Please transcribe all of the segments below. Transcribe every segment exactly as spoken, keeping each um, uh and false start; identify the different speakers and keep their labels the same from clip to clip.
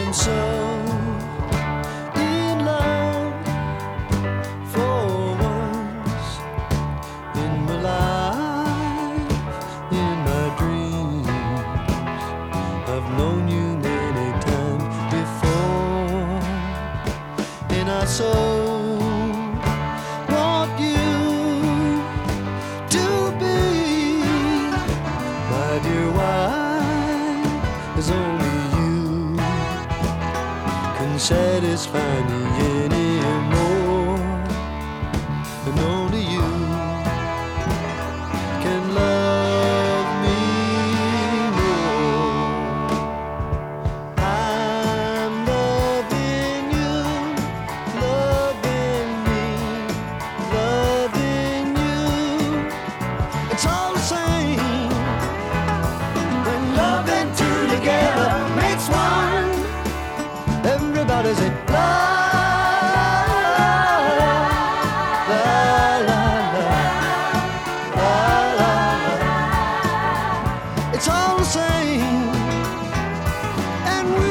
Speaker 1: I'm so in love for once in my life, in my dreams. I've known you many times before, and I so want you to be my dear wife. There's only you can satisfy me anymore, and only you can love me more. I'm loving you, loving me, loving you. It's all the same when love and two together makes one. Everybody say la la la la la la la. It's all the same, and we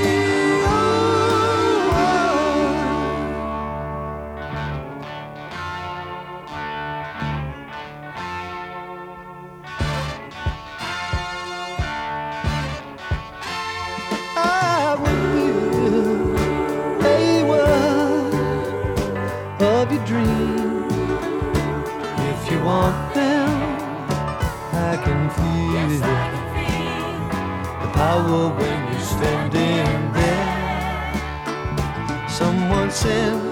Speaker 1: I will a world of your dreams. If you want them, I can feel the power when you're standing there. Someone said